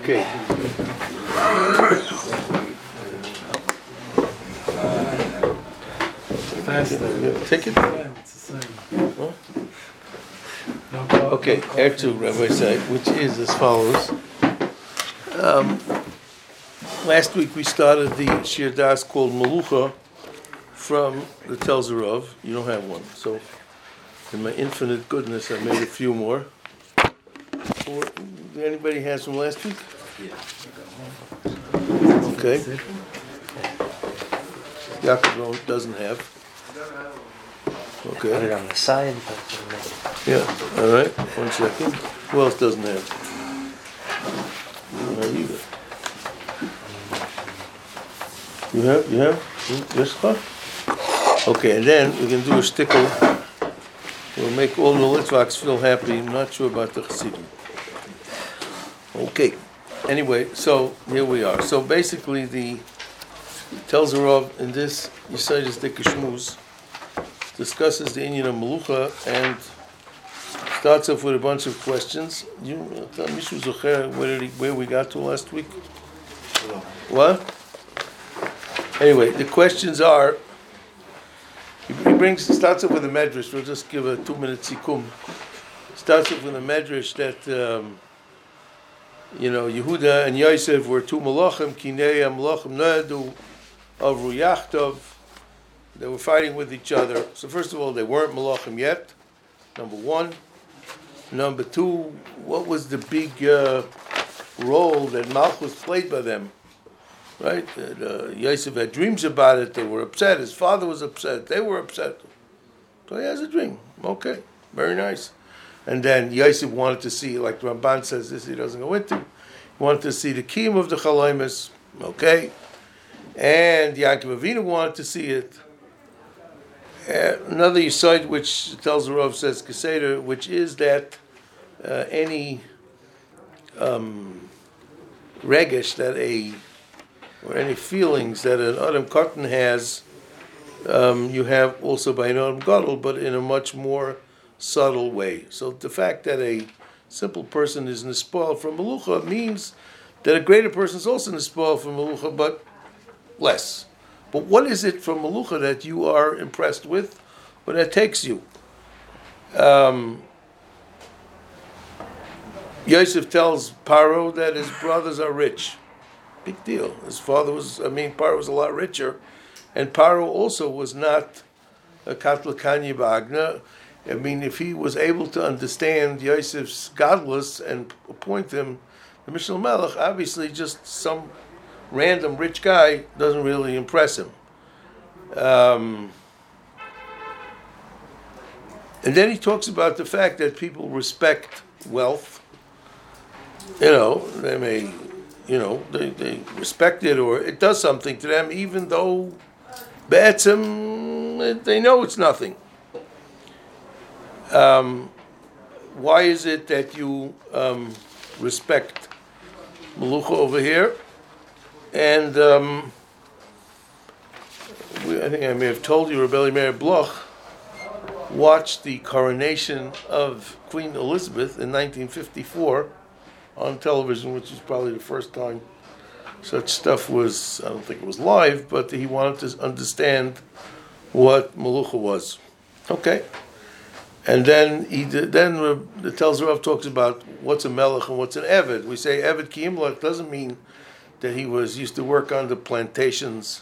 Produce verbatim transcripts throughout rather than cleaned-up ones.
Okay. Take it. Huh? Okay, Ertu, Rabbi said, which is as follows. Um, last week we started the Shir Das called Melucha from the Telzerov. You don't have one, so in my infinite goodness, I made a few more. Or, anybody has from last week? Okay. Yaakov doesn't have. Okay. Put it on the side, but yeah. All right. One second. Who else doesn't have? You have either. You have? You have? Yes, sir? Okay, and then we can do a stickle. We'll make all the Litvaks feel happy. I'm not sure about the Chassidim. Okay. Anyway, so here we are. So basically, the Telzerov in this Yisayis de Kishmuz discusses the Inyan of Melucha and starts off with a bunch of questions. You, Mishu Zocher, where, where we got to last week? What? Anyway, the questions are. He brings starts off with a medrash. We'll just give a two-minute sikum. Starts off with a medrash that um, you know Yehuda and Yosef were two malachim. Kinei malachim nadu avru yachtov. They were fighting with each other. So first of all, they weren't malachim yet. Number one. Number two, what was the big uh, role that Malchus played by them? Right? That, uh, Yosef had dreams about it. They were upset. His father was upset. They were upset. So he has a dream. Okay, very nice. And then Yosef wanted to see, like Ramban says, this he doesn't go into. He wanted to see the kiyum of the Chalomis. Okay. And Yaakov Avinu wanted to see it. Uh, another Yisod which tells the Rav says Keseder, which is that uh, any um, regesh that a or any feelings that an Adam Katan has, um, you have also by an Adam Gadol, but in a much more subtle way. So the fact that a simple person is nispal from Melucha means that a greater person is also nispal from Melucha, but less. But what is it from Melucha that you are impressed with, or that takes you? Um, Yosef tells Paro that his brothers are rich. Big deal. His father was, I mean, Paro was a lot richer, and Paro also was not a Katlakanya Bagna. I mean, if he was able to understand Yosef's godless and appoint him the Mishnah Melech, obviously just some random rich guy doesn't really impress him. Um, and then he talks about the fact that people respect wealth. You know, they may, you know, they, they respect it or it does something to them, even though Be'etzem, they know it's nothing. Um, why is it that you um, respect Melucha over here? And um, we, I think I may have told you, Rebbe Meir Bloch watched the coronation of Queen Elizabeth in nineteen fifty-four on television, which was probably the first time such stuff was, I don't think it was live, but he wanted to understand what Melucha was. Okay. And then he did, then the Telzer Rav talks about what's a melech and what's an eved. We say eved ki imlach doesn't mean that he was used to work on the plantations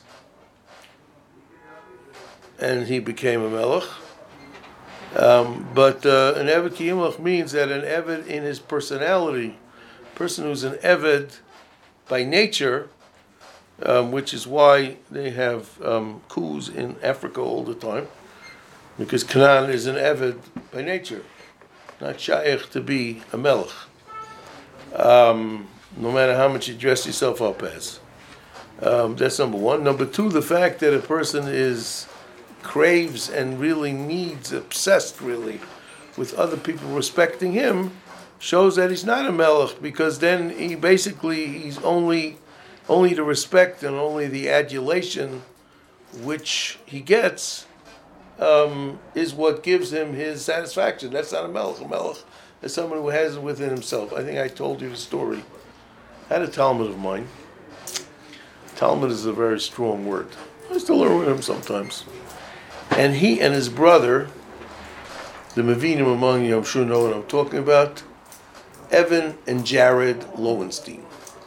and he became a melech. Um, but uh, an eved ki imlach means that an eved in his personality, person who's an eved by nature, um, which is why they have um, coups in Africa all the time, because Canaan is an eved by nature, not shaykh to be a melech. Um, no matter how much you dress yourself up as. Um, that's number one. Number two, the fact that a person is craves and really needs, obsessed really, with other people respecting him, shows that he's not a melech, because then he basically, he's only, only the respect and only the adulation which he gets um, is what gives him his satisfaction. That's not a melech. A melech is someone who has it within himself. I think I told you the story had a Talmud of mine. Talmud is a very strong word. I still learn with him sometimes. And he and his brother, the Mevinim among you, I'm sure know what I'm talking about, Evan and Jared Lowenstein.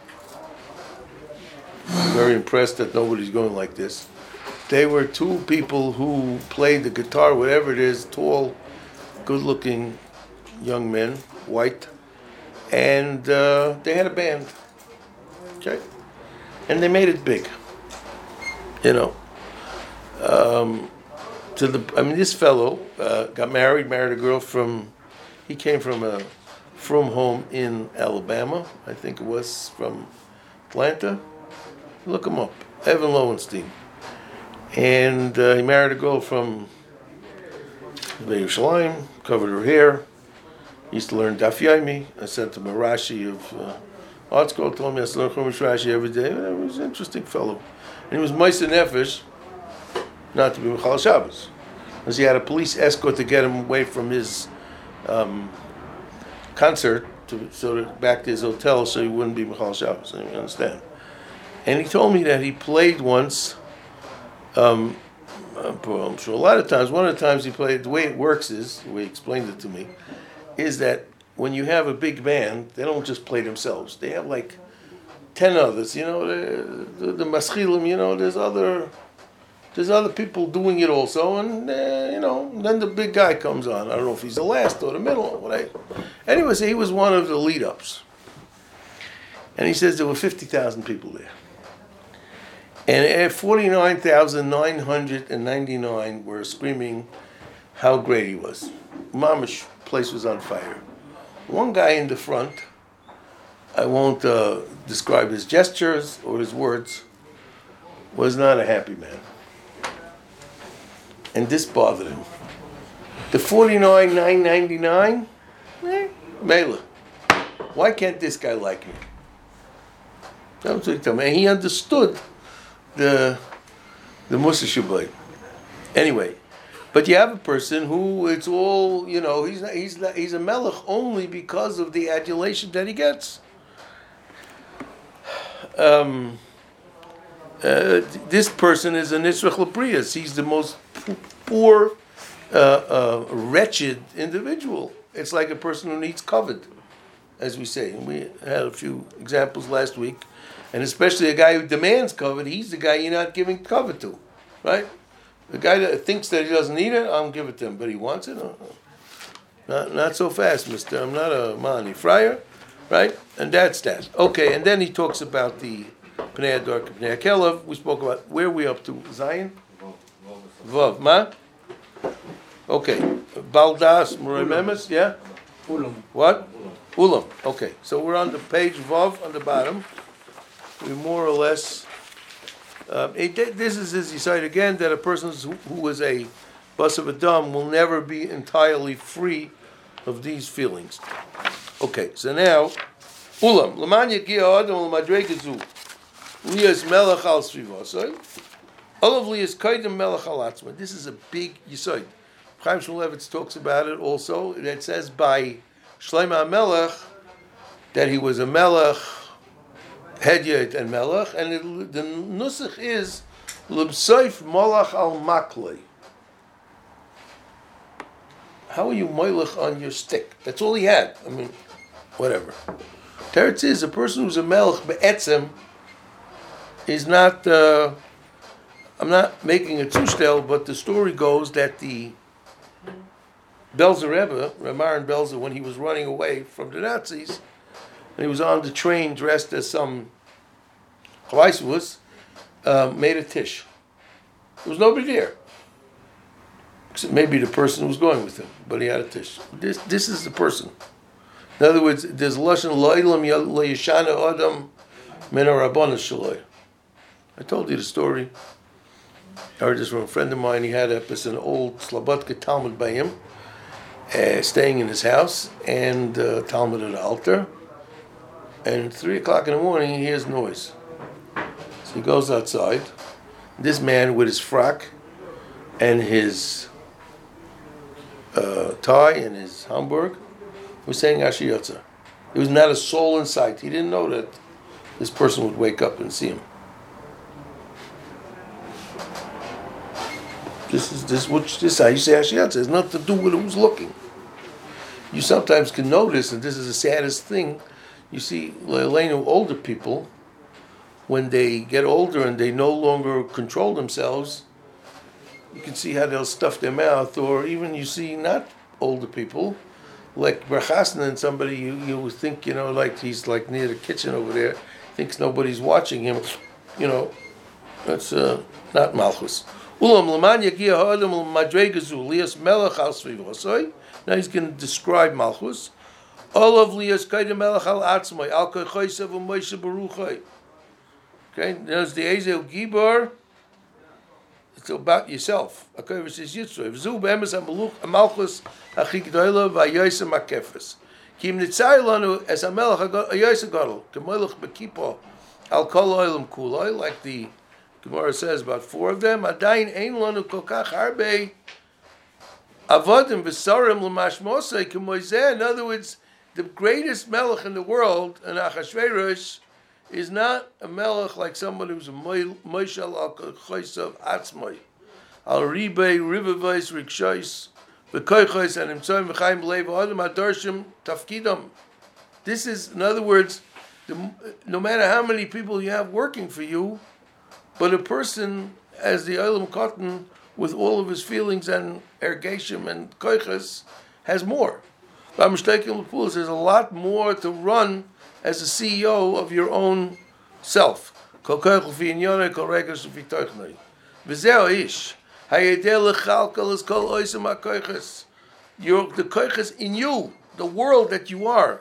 I'm very impressed that nobody's going like this. They were two people who played the guitar, whatever it is, tall, good-looking young men, white, and uh, they had a band. Okay? And they made it big. You know. Um, to the, I mean, this fellow uh, got married, married a girl from, he came from a from home in Alabama, I think it was, from Atlanta. Look him up, Evan Lowenstein. And uh, he married a girl from Yerushalayim, covered her hair. He used to learn Daf Yomi. I sent him a Rashi of uh, art school, told me I used to learn Chumash Rashi every day. He was an interesting fellow. And he was Meiser Nefesh, not to be Michal Shabbos. Because he had a police escort to get him away from his um, concert, to, so that back to his hotel so he wouldn't be Michal Shabbos. You understand? And he told me that he played once, um, I'm sure a lot of times, one of the times he played, the way it works is, the way he explained it to me, is that when you have a big band, they don't just play themselves. They have like ten others, you know, the, the, the maschilim, you know, there's other, there's other people doing it also, and, uh, you know, then the big guy comes on. I don't know if he's the last or the middle or whatever. Anyways, he was one of the lead-ups. And he says there were fifty thousand people there. And forty-nine thousand nine hundred ninety-nine were screaming how great he was. Mamish place was on fire. One guy in the front, I won't uh, describe his gestures or his words, was not a happy man. And this bothered him. The forty-nine thousand nine hundred ninety-nine, eh, Mela. Why can't this guy like me? That's what he told me. And he understood the the Musa Shabbat. Anyway, but you have a person who it's all, you know, he's not, he's not, he's a melech only because of the adulation that he gets. Um, uh, this person is a Nisrach Leprius. He's the most poor, uh, uh, wretched individual. It's like a person who needs covet, as we say. And we had a few examples last week. And especially a guy who demands covet, he's the guy you're not giving covet to, right? The guy that thinks that he doesn't need it, I'll give it to him, but he wants it? No, no. Not, not so fast, mister. I'm not a Mani Friar, right? And that's that. Okay, and then he talks about the Pnei Ador, Pnei Akelev. We spoke about where we up to? Zion? Vav. Ma? Okay. Baldas, Muray Memes, yeah? Ulam. What? Ulam. Okay, so we're on the page Vav on the bottom. We more or less, um, it, this is his side again, that a person who, who is a bus of a dumb will never be entirely free of these feelings. Okay, so now, Ulam, Laman Yagia Adam Madregazu, Lias Melech al Srivasai, Olav Lias Kaidim Melech al Atzma. This is a big Yisoid. Chaim Shmulevitz talks about it also. It says by Shlomo HaMelech that he was a Melech, Hedyot and Melech, and it, the nusach is Libsoif Molach al Maklei. How are you Molach on your stick? That's all he had. I mean, whatever. Teretz is a person who's a Melech be'etzem is not. Uh, I'm not making a tushtel, but the story goes that the Belzer Rebbe, Ramaran Belzer, when he was running away from the Nazis, and he was on the train dressed as some Chavaisvus, uh, made a tish. There was nobody there. Except maybe the person who was going with him, but he had a tish. This this is the person. In other words, there's Lashon La'ilam La'yishana Adam Min HaRabbanan Shaloi. I told you the story. I heard this from a friend of mine. He had a, an old Slobodka Talmud by him, uh, staying in his house, and uh, Talmud at the altar. And at three o'clock in the morning, he hears noise. So he goes outside. This man with his frock and his uh, tie and his Hamburg was saying Ashiyotza. There was not a soul in sight. He didn't know that this person would wake up and see him. This is this which this how you say Hashiyat. It has nothing to do with who's looking. You sometimes can notice, and this is the saddest thing, you see, Leilenu, older people, when they get older and they no longer control themselves, you can see how they'll stuff their mouth, or even you see not older people, like Berchasna and somebody you, you would think, you know, like he's like near the kitchen over there, thinks nobody's watching him, you know, that's uh, not Malchus. Ulam Laman Yagia Ha'adam Madregazu Lias Melech Al Svivosoi. Now he's going to describe Malchus. All of Lias Kaida Melech Al Atzmai Al Kochaisav Moshe Baruchai. Okay, there's the Ezel Gibor. It's about yourself. Okay, says Yitzray. V'zu be'emes ha'meluch ha'malchus ha'chigdoila v'ayoysa ma'kefes. Kim nitzay lanu as ha'melech ha'ayoysa gadol. K'melech b'kipo al kol oilam kuloi. Like the Gemara says about four of them. Adayin ein lanu kol kach harbe avodim v'sarim l'mashmosei k'moizeh. In other words, the greatest melech in the world, and Achashverosh, is not a melech like someone who's a moishal al kochaisav atzmai al ribe rivavais rikshais v'koichais and imtzoyim v'chaim b'leiv adam adarshim tafkidam. This is, in other words, the, no matter how many people you have working for you, but a person as the Olam Cotton with all of his feelings and ergashim and koichas has more. There's a lot more to run as a C E O of your own self. Your, the koiches in you, the world that you are.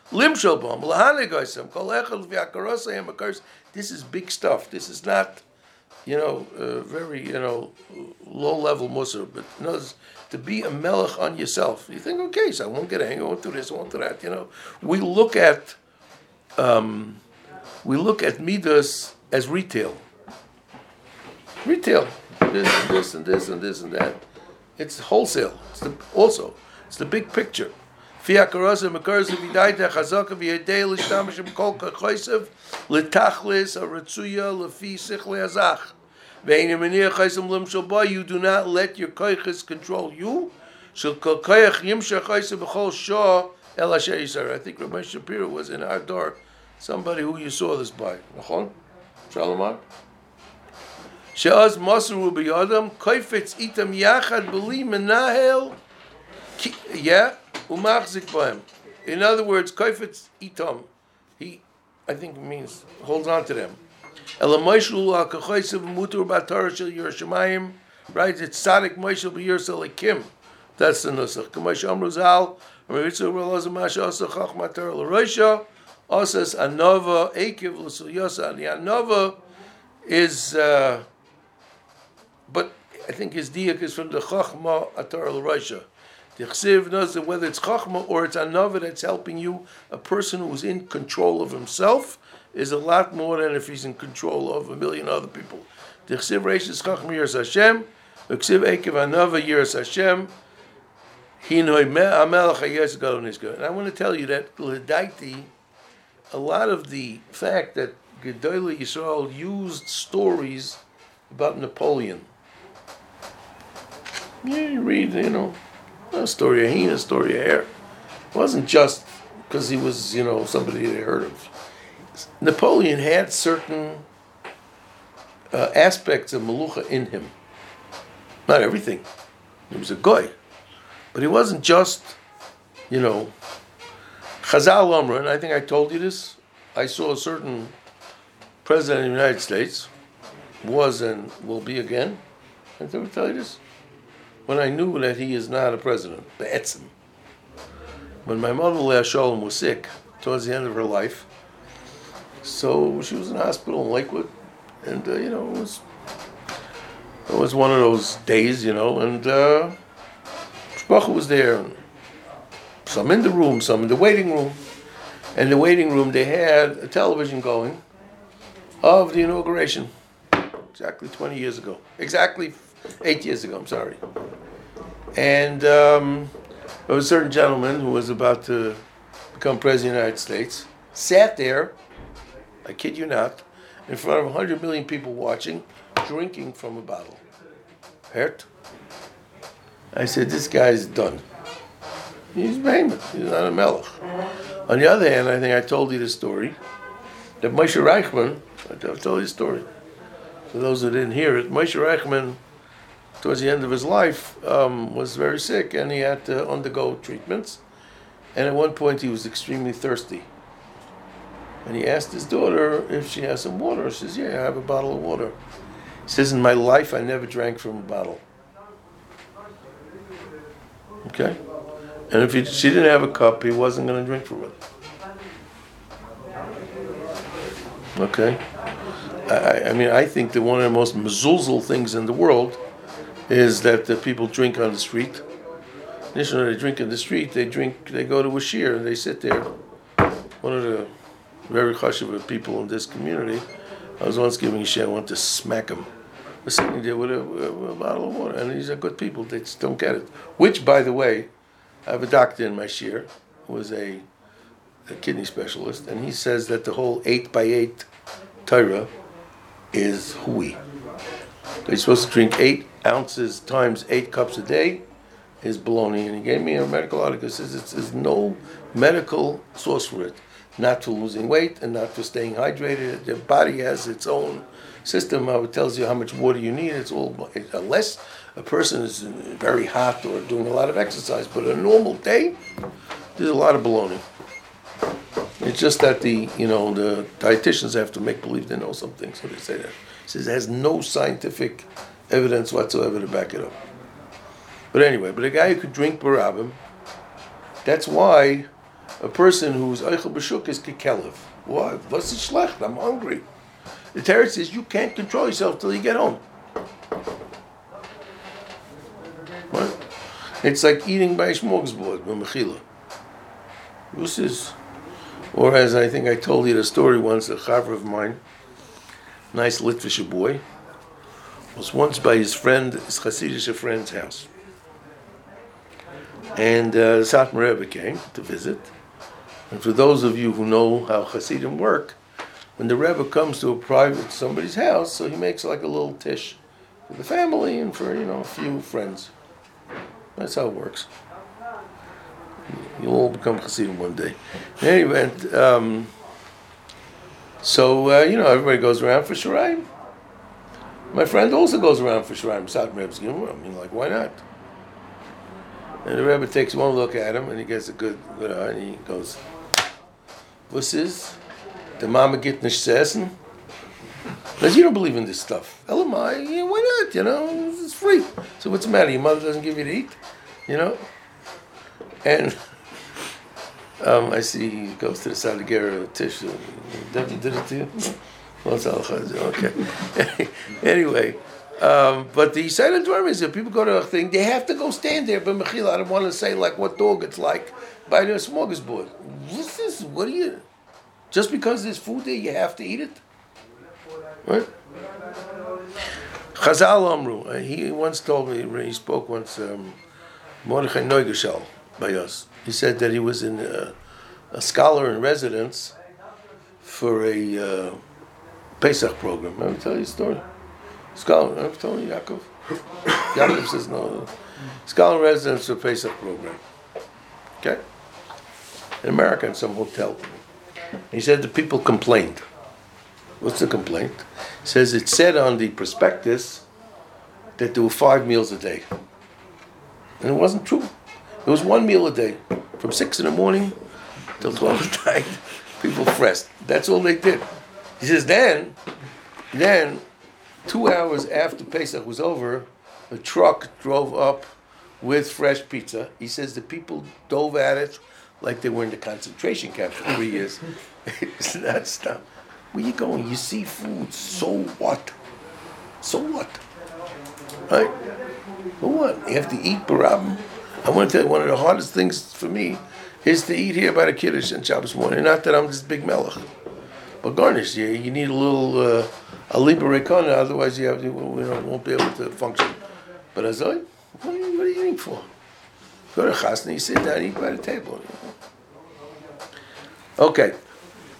This is big stuff. This is not, you know, uh, very, you know, low-level musar. But you know, to be a melech on yourself. You think, okay, so I won't get a hang, I won't do this, I won't do that. You know, we look at Um, we look at midas as retail. Retail, this and this and this and this and that. It's wholesale. It's the, also, it's the big picture. Fiakarasa makarza vidaita chazaka v'yadei l'shtamish b'kol kachaysev l'tachlis aratzuya l'fi sichle azach ve'enim meniyah chaysem l'mshal ba. You do not let your koiches control you. Shel kol koyach yimshach chaysev b'chol shah. I think Ramesh Shapiro was in our door, somebody who you saw this by. Nachon? Shalomar? She'az Masaru b'yadam, koifetz itam yachad b'li menahel, yeah, umachzik b'hem. In other words, koifetz itam, he, I think it means, holds on to them. Elamoishlu al-kachaysev mutur b'atar shel Yerushalayim, right, it's tzadik moishel b'yersel ekim. That's the nusach. K'mash amru zal, Maritzu Roloza Masha Osa Chachmatar L'Roisha Osas Anova Ekiv L'Sulyosa. And the Anova is, uh, but I think his diak is from the Chachma Atar L'Roisha. The Chsiv knows that whether it's Chachma or it's Anova that's helping you, a person who's in control of himself is a lot more than if he's in control of a million other people. The Chsiv Reish is Chachma Yiras Hashem, the Chsiv Ekiv Anova Yiras Hashem. And I want to tell you that L'daiti, a lot of the fact that Gedolei Yisrael used stories about Napoleon. Yeah, you read, you know, a story of Hina, a story of Hare. It wasn't just because he was, you know, somebody they heard of. Napoleon had certain uh, aspects of Melucha in him. Not everything. He was a goy. But he wasn't just, you know, Chazal Amra, and I think I told you this. I saw a certain president of the United States, was and will be again. I ever tell you this? When I knew that he is not a president, Be'etzim. When my mother, Leah Sholem, was sick towards the end of her life, so she was in the hospital in Lakewood, and, uh, you know, it was, it was one of those days, you know, and, uh, Shpacha was there, and some in the room, some in the waiting room. And in the waiting room, they had a television going of the inauguration, exactly twenty years ago. Exactly eight years ago, I'm sorry. And um, there was a certain gentleman who was about to become president of the United States, sat there I kid you not, in front of one hundred million people watching, drinking from a bottle. Hurt? I said, this guy's done. He's behemoth. He's not a melech. On the other hand, I think I told you the story that Moshe Reichman, I've told you the story. For those who didn't hear it, Moshe Reichman, towards the end of his life, um, was very sick and he had to undergo treatments. And at one point he was extremely thirsty. And he asked his daughter if she has some water. She says, yeah, I have a bottle of water. He says, in my life, I never drank from a bottle. Okay? And if he, she didn't have a cup, he wasn't going to drink from it. Okay? I, I mean, I think that one of the most mezuzal things in the world is that the people drink on the street. Initially, they drink in the street, they drink, they go to a shir, and they sit there. One of the very chashuv people in this community, I was once giving a shir, I wanted to smack him. I was sitting there with a, a bottle of water, and these are good people, they just don't get it. Which, by the way, I have a doctor in my shir, who is a, a kidney specialist, and he says that the whole eight by eight Torah is hui. They're supposed to drink eight ounces times eight cups a day, is baloney. And he gave me a medical article that says it's, there's no medical source for it. Not for losing weight and not for staying hydrated. The body has its own system how it tells you how much water you need. It's all, unless a person is very hot or doing a lot of exercise, but a normal day, there's a lot of baloney. It's just that the, you know, the dietitians have to make believe they know something, so they say that. It says it has no scientific evidence whatsoever to back it up. But anyway, but a guy who could drink barabim, that's why a person who's eichel b'shuk is kekelev. Why? What's the schlecht? I'm hungry. The Torah says you can't control yourself till you get home. What? It's like eating by a smorgasbord, b'mechila. This is, or as I think I told you the story once, a chaver of mine, nice Litvish boy, was once by his friend, his Hasidic friend's house. And uh, the Satmar Rebbe came to visit. And for those of you who know how Hasidim work, when the Rebbe comes to a private somebody's house, so he makes like a little tish for the family and for, you know, a few friends. That's how it works. You'll all become Hasidim one day. In any event, um, so, uh, you know, everybody goes around for Shirayim. My friend also goes around for Shirayim. Satmar Rebbe's giving him. I mean, like, why not? And the Rebbe takes one look at him, and he gets a good, good eye, and he goes, "What's this? The mama get nicht essen?" Because you don't believe in this stuff. Elamai, yeah, why not? You know, it's free. So what's the matter? Your mother doesn't give you to eat? You know? And um, I see he goes to the Sadigera Tish. Devin did it to you? Okay. Anyway. Um, but the silent dwarf is if people go to a thing, they have to go stand there. But Mechila, I don't want to say like what dog it's like by the smorgasbord. What's this? What are you? Just because there's food there, you have to eat it? Right? Chazal Amru. Uh, he once told me, he spoke once, um, Mordechai Neugershell by us. He said that he was in uh, a scholar in residence for a uh, Pesach program. Let me tell you a story. Scholar, I'm telling you, Yaakov. Yaakov says no. Scholar in residence for Pesach program. Okay? In America, in some hotel. He said the people complained. What's the complaint? He says it said on the prospectus that there were five meals a day. And it wasn't true. It was one meal a day. From six in the morning till twelve at night, people fresh. That's all they did. He says then, then, two hours after Pesach was over, a truck drove up with fresh pizza. He says the people dove at it like they were in the concentration camp for three years. It's not stuff. Where you going? You see food. So what? So what? Right? So what? You have to eat barabim. I want to tell you, one of the hardest things for me is to eat here by the Kiddush on Shabbos morning. Not that I'm this big melech. But garnish, you, you need a little... Uh, a libra rekana, otherwise you have you know, won't be able to function. But as I, what are you, what are you eating for? Go to chasna, you sit down, eat by the table. You know? Okay,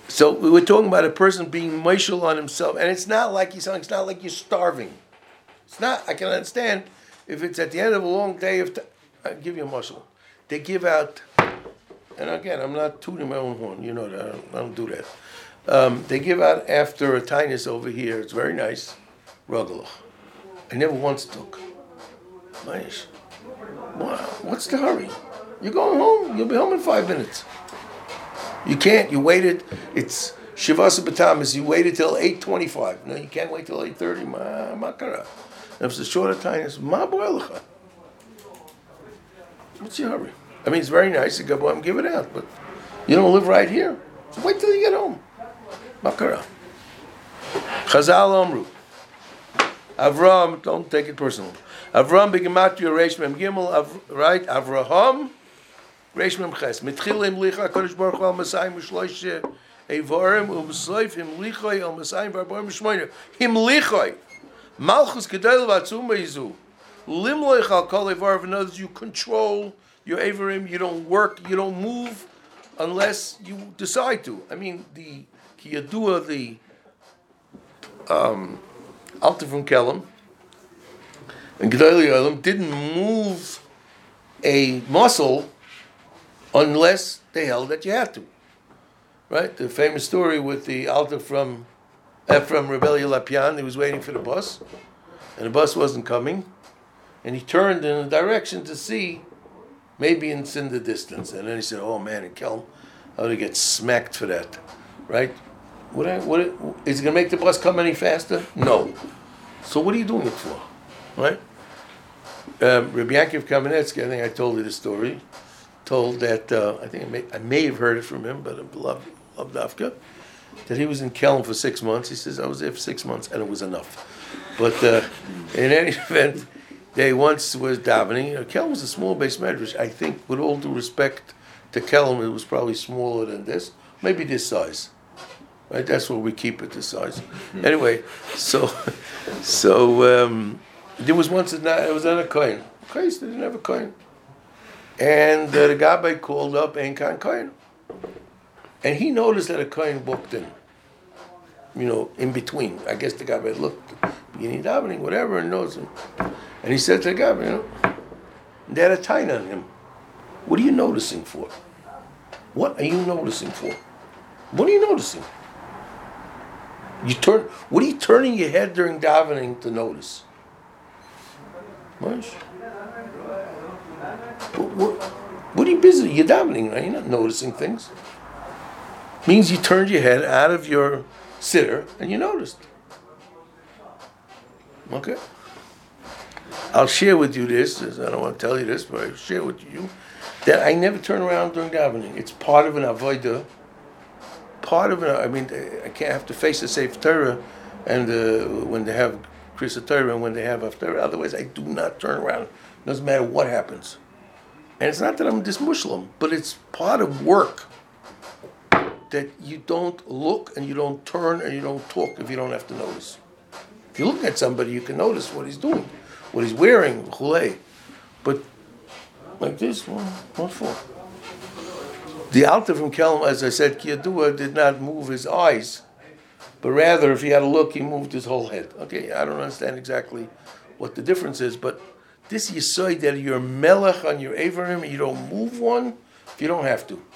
So we were talking about a person being moishel on himself, and it's not like he's it's not like you're starving. It's not. I can understand if it's at the end of a long day of. T- I give you a muscle. They give out, and again, I'm not tooting my own horn. You know that I don't, I don't do that. Um, they give out after a tinus over here. It's very nice. Rugelach. I never once took. Nice. Wow. What's the hurry? You're going home. You'll be home in five minutes. You can't. You waited. It's Shivasa B'Tamis. You waited till eight twenty-five. No, you can't wait till eight thirty. Ma makara. If it's a shorter time, it's ma boelecha. What's your hurry? I mean, it's very nice to go and give it out, but you don't live right here. So wait till you get home. Makara. Chazal Amru. Avram, don't take it personal. Avram begematria reish mem gimel. Right? Avraham. Reish mem ches. Mitchilim licha kodesh baruch hu al masayim u'shloishe evarim u'b'soif him lichoi al masayim v'arbaim u'shmoyne. Him lichoi. Malchus gedel v'atzum b'yizu. Limloich al kol evarim. In other words, you control your evarim. You don't work. You don't move unless you decide to. I mean, the kiyadua, the um, Alter from Kelm and Gedolei Olam didn't move a muscle unless they held that you had to. Right? The famous story with the Alter from Ephraim Rebelli Lapian. He was waiting for the bus, and the bus wasn't coming, and he turned in a direction to see maybe it's in the distance, and then he said, "Oh man, in Kelm, I would get smacked for that." Right? What? I, what? Is it going to make the bus come any faster? No. So what are you doing it for? Right? Um, Rabbi Yaakov Kamenetsky, I think I told you the story, told that, uh, I think I may, I may have heard it from him, but I love, love Dafka, that he was in Kelm for six months. He says, I was there for six months, and it was enough. But uh, in any event, they once was davening. You know, Kelm was a small base medrash. I think, with all due respect to Kelm, it was probably smaller than this, maybe this size. Right, that's where we keep it this size. Anyway, so so um, there was once a, it was on a coin. Okay, so they didn't have a coin, and uh, the Gabbai called up Ein Kan Coin, and he noticed that a coin walked in. You know, in between. I guess the Gabbai looked, beginning davening, whatever, and knows him. And he said to the Gabbai, you know, they had a tie on him. What are you noticing for? What are you noticing for? What are you noticing? You turn. What are you turning your head during davening to notice? What, what, what are you busy? You're davening, right? You're not noticing things. Means you turned your head out of your sitter and you noticed. Okay. I'll share with you this. I don't want to tell you this, but I'll share with you that I never turn around during davening. It's part of an avodah. Part of it, I mean, I can't have to face the Sefer Torah, and uh, when they have Kriyas Torah and when they have Haftarah. Otherwise, I do not turn around. Doesn't matter what happens. And it's not that I'm dismushlim, but it's part of work that you don't look and you don't turn and you don't talk if you don't have to notice. If you look at somebody, you can notice what he's doing, what he's wearing, chulei. But like this, well, what for? The Alter from Kelm, as I said, Kiyadua did not move his eyes, but rather, if he had a look, he moved his whole head. Okay, I don't understand exactly what the difference is, but this Yesod that you're melech on your Avarim, you don't move one if you don't have to.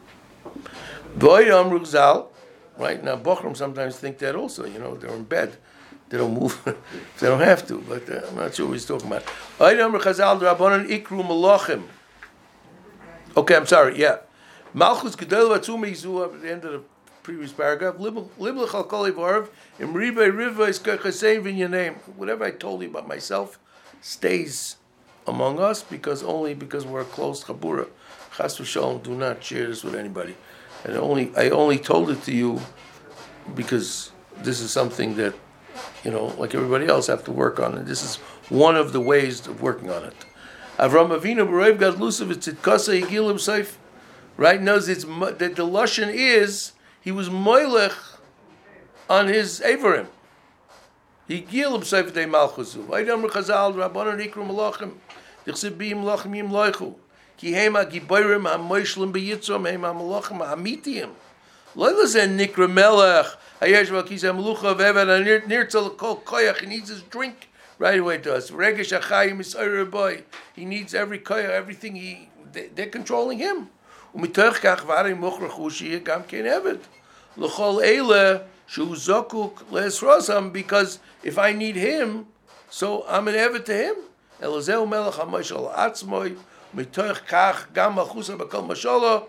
Boy Amru Zal, right now, Bochum sometimes think that also. You know, they're in bed, they don't move if they don't have to. But uh, I'm not sure what he's talking about. Boy Amru Chazal Rabbanan Ikru Malachim. Okay, I'm sorry. Yeah. Malchus Gedol Vatzum Yizu at the end of the previous paragraph. Liblech al kol evarv im ribay rivay skachasein in your name. Whatever I told you about myself stays among us because only because we're a close chabura. Chas v'shalom, do not share this with anybody. And only I only told it to you because this is something that, you know, like everybody else, have to work on. And this is one of the ways of working on it. Avram Avinu b'roiv gadlusav etzidkasa yigilim seif. Right, knows it's that the lashon is he was moilech on his Avarim. He gilum seifdei malchusu. Vaydam rechazal rabbanon ikru malachim. Dichsib bim lachim yim loichu. Ki hema giborim hamoishlim beyitzom hema malachim hamitiyim. Loilas and Nikra Melech. Hayesh Vakisa Melucha Vevan and Nirtzal Kol Koyach. He needs his drink right away to us. Regesh Achayim is boy. He needs every koyach, everything. He they, they're controlling him. Umitoch Kach Varim Mochrachushi Gam Kein Evet. L'chol Eile Shu Zokuk Les Rosam. Because if I need him, so I'm an Evet to him. Elazeu Melech HaMoshel Atzmoi. Mitoch Kach Gam Malchusa Bakol Moshola.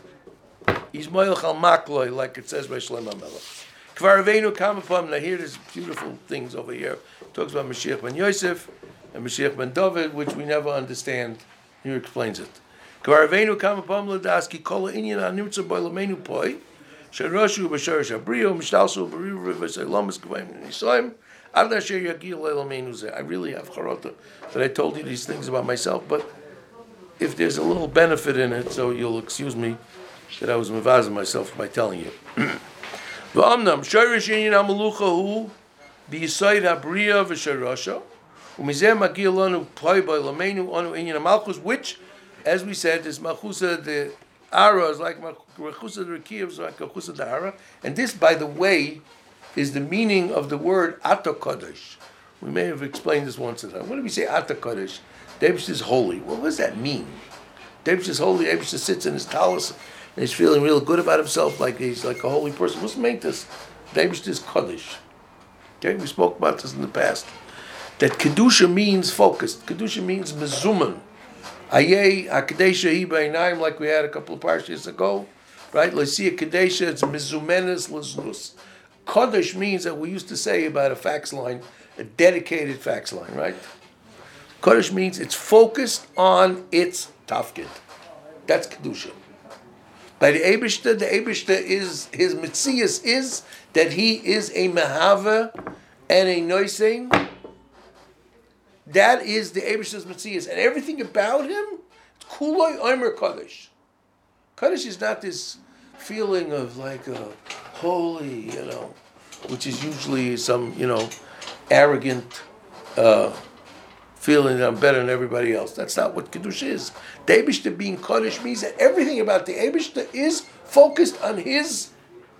He's Moilch al Makloi, like it says by Shlomo HaMelech. Kvar Avenu come upon. Now here there's beautiful things over here. It talks about Mashiach ben Yosef and Mashiach ben David, which we never understand. Here explains it. Kvar Avenu come upon Ladaski Kola Inyan Animtza Boilamenu Poi. Sharoshu Basharish Abriyo Mishtalsu Bariru Veselamas Kavaim Nisaim. Adasher Yagil Elamenu Zeh. I really have charota that I told you these things about myself, but if there's a little benefit in it, so you'll excuse me that I was mevazing myself by telling you. V'amnam shorish inyan hamalucha hu b'yisayid habriya v'sharasha u'mizeh magil lanu poi b'lamenu anu inyan hamalchus, which, as we said, is malchusa the ara is like malchusa the rekiya is like malchusa the ara, and this, by the way, is the meaning of the word Ata Kodesh. We may have explained this once in a time. What do we say Ata Kodesh? Davish is holy. Well, what does that mean? Davish is holy. Davish sits in his talus and he's feeling real good about himself, like he's like a holy person. What's make this? Davish is Kodesh. Okay, we spoke about this in the past. That Kedusha means focused. Kedusha means mezuman. Ayeh Akadesha hi b'einayim, like we had a couple of parshas ago, right? L'siya Kadesha, it's mezumenes l'znus. Kodesh means that we used to say about a fax line, a dedicated fax line, right? Kodesh means it's focused on its tafkid. That's Kedusha. By the Eibishter, the Eibishter is, his Metzias is that he is a Mehava and a Noisein. That is the Eibishter's Metzias. And everything about him, it's Kuloi Omer Kodesh. Kodesh is not this feeling of like a holy, you know, which is usually some, you know, arrogant uh, feeling that I'm better than everybody else. That's not what Kiddush is. The Eibishter being Kodesh means that everything about the Eibishter is focused on his,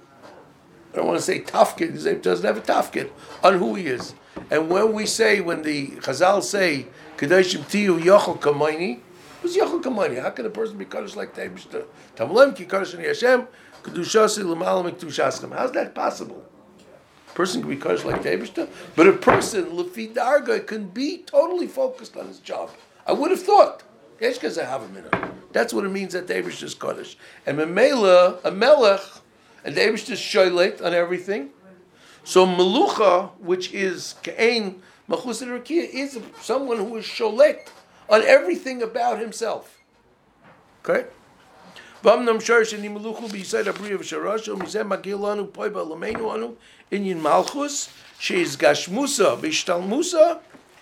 I don't want to say tafkid, because he doesn't have a tafkid, on who he is. And when we say, when the Chazal say, Kedoshim tiyu yochel kamayni, who's yochel kamayni? How can a person be Kodesh like the Eibishter? Tamlem ki Kodesh ani Hashem, Kedushasi l'malam miktushaskem. How's that possible? A person can be Kodesh like the Eibishter, but a person, Lefi Darga, can be totally focused on his job. I would have thought. Yeshkaz have a minute. That's what it means that the Eibishter is Kodesh. And Memela, a Melech, and the Eibishter is shoylet on everything. So Melucha, which is Ke'ein Machus Rakia, is someone who is sholet on everything about himself. Okay? V'amnam sharish ani meluchu b'yisayid habriya v'sharasha u'mizeh magil lanu poi ba'lameinu anu inyan malchus she'is gashmusa b'ishtalmusa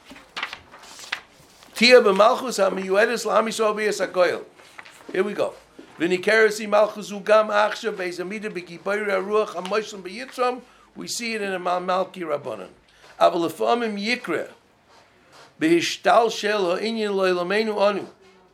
tia b'malchus ha'miyuedes l'am Yisrael b'yas hakoyel. Here we go. V'nikeresi malchus ugam achshav be'ezamida b'gibayri haruach ha'moshlim b'yitzram. We see it in a Malki Rabbanan. Aval lefamim yikre b'hishtal shel ha'inyan lo'elameinu anu.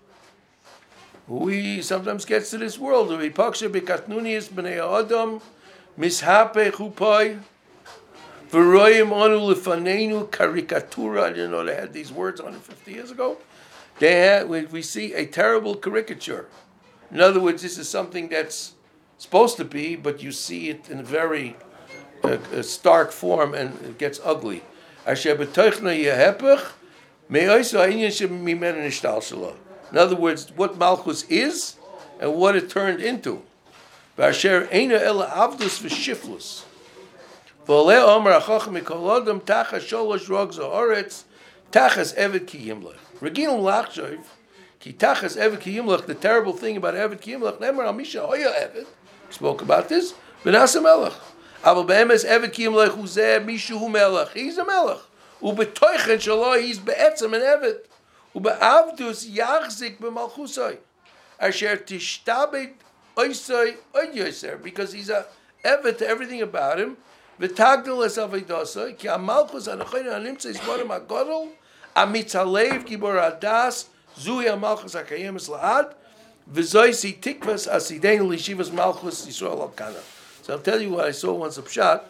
We sometimes gets to this world. We paksha b'katnunius b'nei ha'adam mishape chupai v'royim anu lefaneinu karikatura. I didn't know they had these words one hundred fifty years ago. They had, we, we see a terrible caricature. In other words, this is something that's supposed to be, but you see it in a very uh, a stark form, and it gets ugly. Asher b'toichna yehepech me'oisa ha'inyan shemimenu nishtal shelo. In other words, what Malchus is and what it turned into. V'asher eina ela avdus v'shiflus. V'oleh omer hachacham mikol adam tachas sholosh rog zohoretz tachas eved ki yimlech. Reginum lachshav ki tachas eved ki yimlech. The terrible thing about eved ki yimlech, nemer al misha hoya eved. Spoke about this. V'nasa melech. Aval be'emes eved ki yimlech uzeh mishu hu melech. He's a melech. U'betoichen shalo he's be'etzem an eved. Ube'avdus yachzik b'malchusay, asher tishtabed oisay oydyoser, because he's a evet to everything about him. V'tagdil es avedosay ki amalchus anachoyin animtza isborim hagodol amitzalev gibor adas zui amalchus hakayem es laad V'zoisi tikvas asidein l'shivas malchus Yisrael al kana. So I'll tell you what I saw once of Pshat.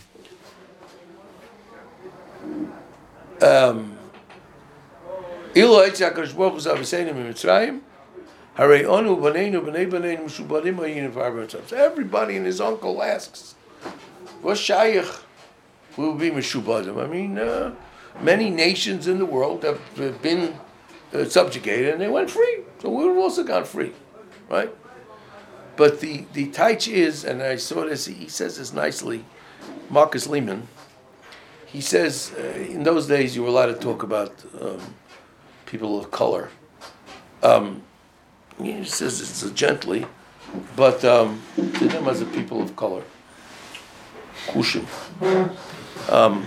Um, Ilo Yitzhak Hakadosh Baruch Hu Zaviseinu Mitzrayim. Harei Onu Baneinu Bnei Baneinu Mishubadim Hayinu V'Arba. So everybody and his uncle asks, "What shayich will be Mishubadim?" I mean, uh, many nations in the world have been uh, subjugated and they went free. So we would have also gone free, right? But the the taich is, and I saw this. He says this nicely. Marcus Lehman. He says uh, in those days you were allowed to talk about um, people of color. Um, he says it so gently, but um, to them as a people of color. Kushim. Um,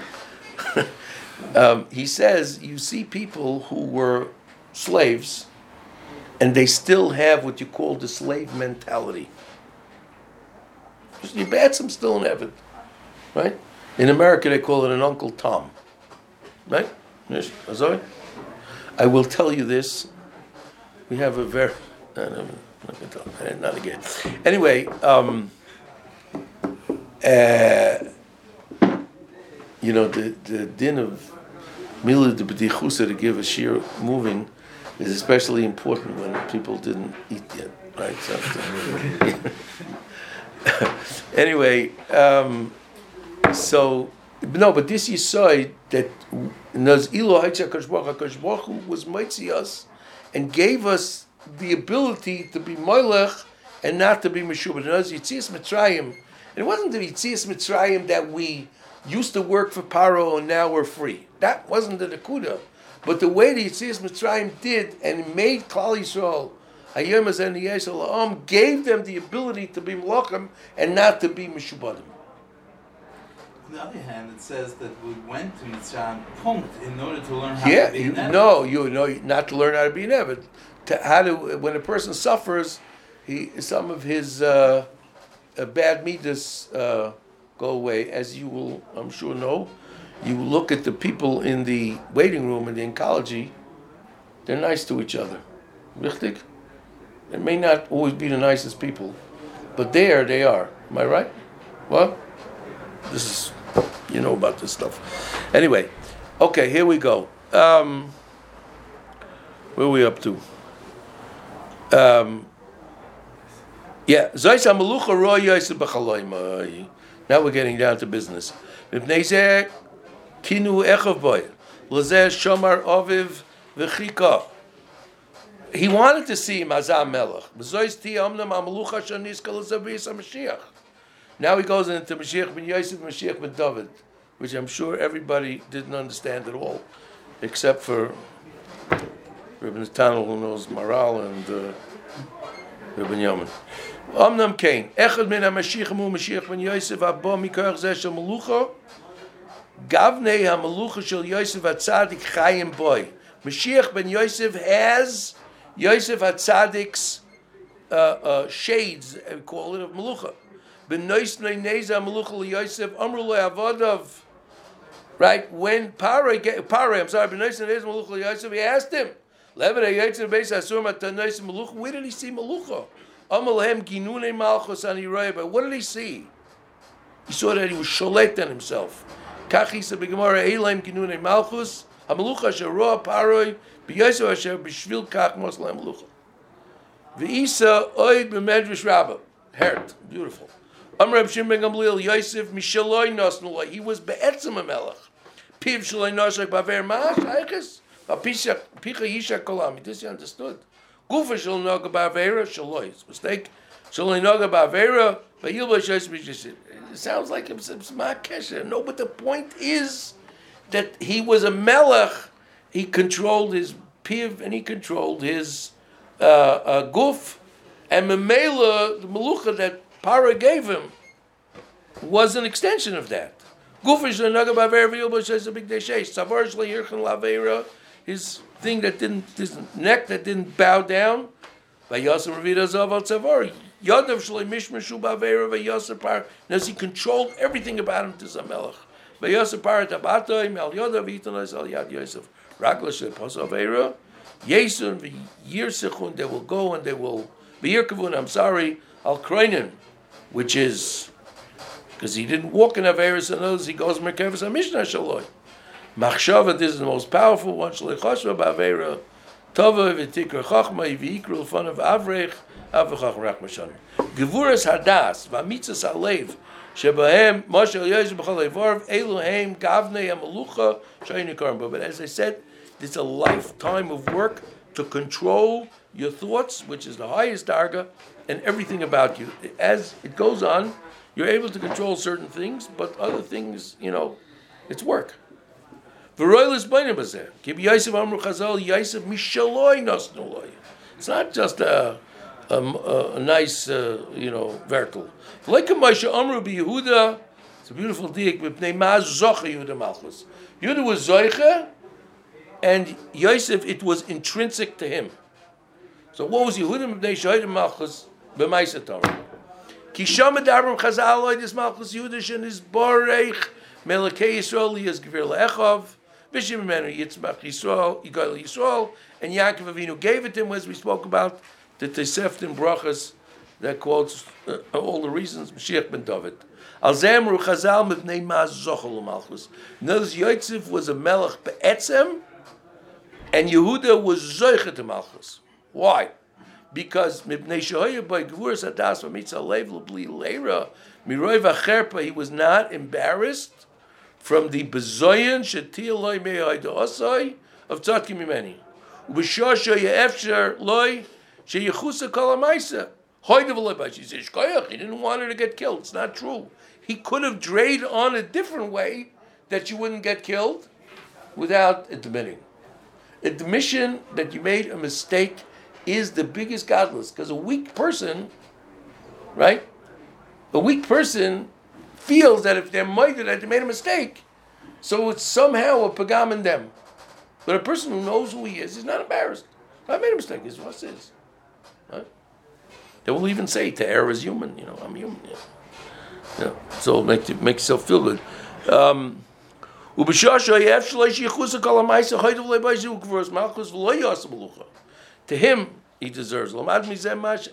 um, he says you see people who were slaves, and they still have what you call the slave mentality. You bad some still in heaven, right? In America, they call it an Uncle Tom, right? I will tell you this. We have a very, no, no, no, not again. Anyway, um, uh, you know, the, the din of Mila de B'dichusa to give a sheer moving is especially important when people didn't eat yet, right? So, anyway, um, so no, but this you saw that Naz Ilo Hakadosh Baruch Hu was mighty us and gave us the ability to be Molech and not to be Meshubah. Naz Yitzias Mitzrayim, and it wasn't the Yitzias Mitzrayim that we used to work for Paro and now we're free. That wasn't the Nakuda. But the way the Yitzias Mitzrayim did and made Klal Yisrael Hayom Hazen Yisrael La'am gave them the ability to be Melachim and not to be Meshubadim. On the other hand, it says that we went to Mitzrayim punkt in order to learn how yeah, to be you, an no, you know, not to learn how to be an Eved. To how to when a person suffers, he some of his uh, uh, bad midas uh, go away, as you will, I'm sure, know. You look at the people in the waiting room in the oncology; they're nice to each other. Richtig? They may not always be the nicest people, but there they are. Am I right? What? This is, you know about this stuff. Anyway, okay, here we go. Um, where are we up to? Um, yeah, now we're getting down to business. Kinu echav boy, lazeh shomar aviv v'chika. He wanted to see him as a melech. Now he goes into Mashiach ben Yosef, Mashiach ben David, which I'm sure everybody didn't understand at all, except for Rabbi Nathaniel, who knows Maral, and uh, Rabbi Yamin. Omnam Kain. Echad min ha-Mashiach mu Mashiach ben Yosef abba mikoach zeh shel melucha. Gavnei ha-melucha shel Yosef ha-tzadik chayim boy. Mashiach ben Yosef has Yosef ha-tzadik's uh, uh, shades, we call it, of melucha. Ben Noisnei neza melucha li-Yosef amru le-avadav. Right? When Pare, Pare, I'm sorry, Ben Noisnei neza melucha li-Yosef, he asked him, Levet ha-Yosef beis ha-asur matan-Noisnei melucha. Where did he see melucha? Amalehem ginunei malchus ani roya. But what did he see? He saw that he was sholet on himself. Kachi said b'gemara elam ginunei malchus hamelucha asher roa paroi b'yosef asher b'shvil kach mos lehem melucha. V'isa oid b'medrash rabbah. Hert, beautiful. Amar Reb Shimon ben Gamliel Yosef mishaloi nosnuloi. He was be'etzem a melech. Piv shaloi noshak b'aver ma'ach aiches b'picha yishak kolam. This you understood. Gufa shall noga ba'avera shalois. Mistake. Shall noga ba'avera v'yilba shos b'shishit. It sounds like it's ma'kesher. No, but the point is that he was a melech. He controlled his piv and he controlled his uh, uh, guf. And memela, the melucha that Para gave him, was an extension of that. Gufa shall noga ba'avera v'yilba shos b'shishit. Savar shlo yirchen la'avera. His thing that didn't, his neck that didn't bow down. Vayasem Ravida Zaval Tzavar. Yadav Shalei Mishmashu Bavera Vayasem Par. As he controlled everything about him to Zamelech. Vayasem Par Tabatoi Mel Yadav Itanas Al Yad Yosef. Raglash Pasavera. Yesun v'yirsichun, they will go and they will v'yirkavun, I'm sorry, al kroinen, which is, because he didn't walk in Averis and others, he goes Merkavas HaMishnah Shaloi. Machshava, this is the most powerful one, Shaloi Choshva Ba'avera, Tova v'tikra Chachma, v'yikru l'fon of Avrech, Avachach Rachmashan. Gevuras Hadas, v'amitzas Alev, Shebahem, Moshe Yoyz B'chol Evorv, Elohim, Gavnei HaMelucha, Shayni Karmba. But as I said, it's a lifetime of work to control your thoughts, which is the highest darga, and everything about you. As it goes on, you're able to control certain things, but other things, you know, it's work. It's not just a, a, a nice, uh, you know, vertical. It's a beautiful diak. Yehuda was Zoicha, and Yosef, it was intrinsic to him. So what was Yehuda Mibnei Shoydim Malchus b'Maisa Torah? Kisham Adabram Chazal Loy Dis Malchus Yehuda Shen Is Borech Melekei Yisrael Liyaz Gevir Le'echov V'Shim Menu Yitzmach Yisrael Yigal Yisrael, and Yaakov Avinu gave it to him, as we spoke about the Tosefta Brachas that quotes uh, all the reasons Mashiach ben David. Al Zemru Chazal Mibnei Maz Zochel Malchus. Notice Yosef was a Melech Be'etzem, and Yehuda was Zoichet to Malchus. Why? Because Mibnei Shehoya by Gevuras Hadas V'mitzah Lev L'bli Leira Miroi V'cherpa, he was not embarrassed from the bezoyan shetil loy me'ay da'asai of tzadkim mimeni. U'b'shosha ye'efsher loy she'yechusa kol ha'maisa. Hoyde v'loy he says, he didn't want her to get killed. It's not true. He could have drayed on a different way that you wouldn't get killed without admitting. Admission that you made a mistake is the biggest godless, because a weak person, right? A weak person feels that if they're mighty that they made a mistake, so it's somehow a pagam in them. But a person who knows who he is, he's not embarrassed. I made a mistake. It's what it is. Right? They will even say to err is human. You know, I'm human. Yeah. Yeah. So make make yourself feel good. Um, to him, he deserves. My godless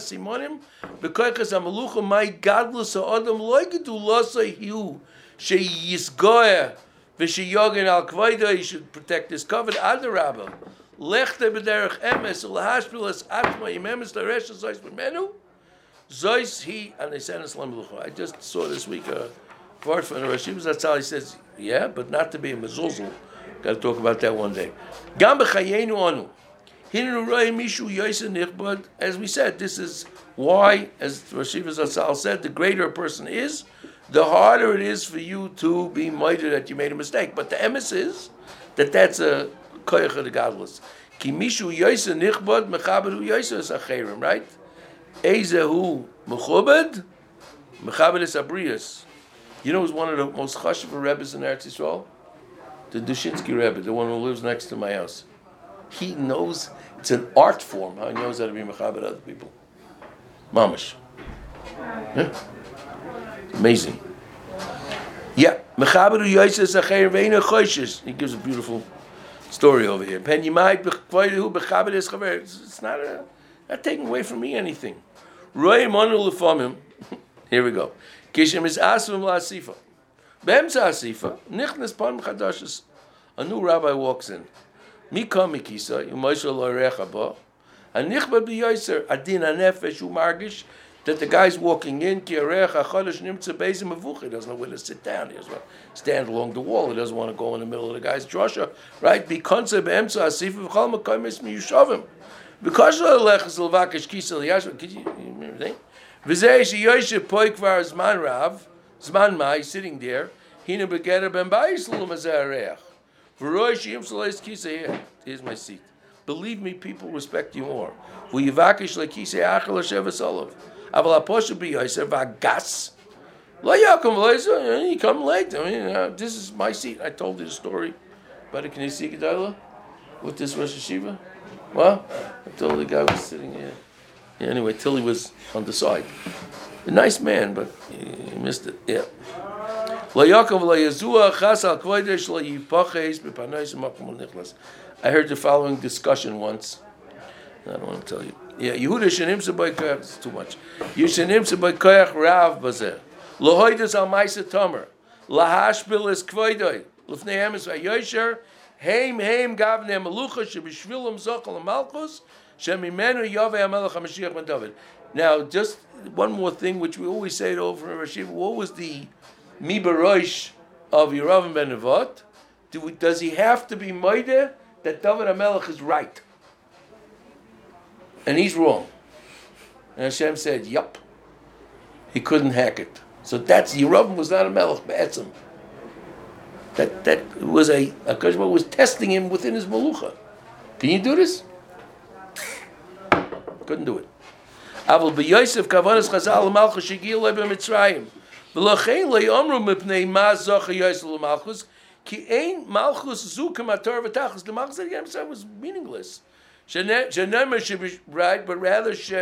adam loigedu losay hu sheyisgoya v'sheyogin al kvaida. He should protect his covet. Adarabah lechte b'derech emes ulahashpilas atma imemes l'resh zois b'menu zois he and they send us l'melucha. I just saw this week a part from the Rashi Zatzal. He says, yeah, but not to be a mezuzah. Got to talk about that one day. Gam b'chayenu anu. As we said, this is why, as Rashi Zatzal said, the greater a person is, the harder it is for you to be mighty that you made a mistake. But the emes is that that's a koyach of the godless. Ki mishu yoyse nichbad mechabed hu yoyse es acherim, right? Ezehu mechubed mechabed es abrius. You know who's one of the most chashuv rebbes in Eretz Yisrael? The Dushinsky Rebbe, the one who lives next to my house. He knows, it's an art form, how he knows how to be mechabed other people. Mamash. Yeah. Amazing. Yeah. Mechabed hu yoyse es acherim ve'ina choishes. He gives a beautiful story over here. Pen yimait b'chvoidehu b'chabed es chaver. It's not a, not taking away from me anything. Roy monu lefamim. Here we go. Kishem is asvim la'asifa. Be'emza asifa, nichnes pan chadashes. A new rabbi walks in. Mika mikisa, yumaysha lo'erecha ba. A nichbad b'yoyser, adin ha'nefesh u'margish, that the guy's walking in, ki arecha chodesh nimtza beizim avuch. He doesn't know where to sit down. He doesn't want to stand along the wall. He doesn't want to go in the middle of the guy's drasha. Right? Bikonse be'emza asifa, v'chal makoymes miyushavim. Because lo'elechas l'vakish kisa l'yashva. Could you remember that? V'zeh sheyoyshe poik var zman rav, zman mai, sitting there, hina begeder ben bayis l'mazeh areach. V'roy sheyim s'lois kisa here. Here's my seat. Believe me, people respect you more. V'yivakish l'kisa achel l'shev v'solov. Aval apostle b'yoyse v'agas. Lo yakom v'loizo, you come late. I mean, uh, this is my seat. I told you the story about the Knesset Gedolah with this Rosh Hashiva. Well, I told the guy was sitting here. Yeah, anyway, till he was on the side. A nice man, but he, he missed it. Yeah. I heard the following discussion once. I don't want to tell you. Yeah, Yehuda shenimsa by koyach. It's too much. Yeshenimsa by koyach rav bazeh. Lohoidas al ma'isa tomer. Lahashbil es kvoidoi. Lufnei emes vayosher. Heim heim gavnei melucha shebishvilam zochel malchus shemimenu yovei hamelech hamashiach ben David. Now, just one more thing, which we always say it over in Rashiv. What was the mibarosh of Yeravam ben Nevat? Do we, does he have to be moide that David HaMelech is right? And he's wrong. And Hashem said, yup. He couldn't hack it. So that's, Yeravam was not a Melech Be'etzim. That that was a, a Kashma was testing him within his Malucha. Can you do this? Couldn't do it. Aval b'Yosef kavanas chazal l'malchus shigil le b'Mitzrayim. V'lochein lo yomru mipnei ma zocha Yosef l'malchus ki ein malchus zu k'mator v'tachas. The malchus again was meaningless. Shenemer should right, but rather she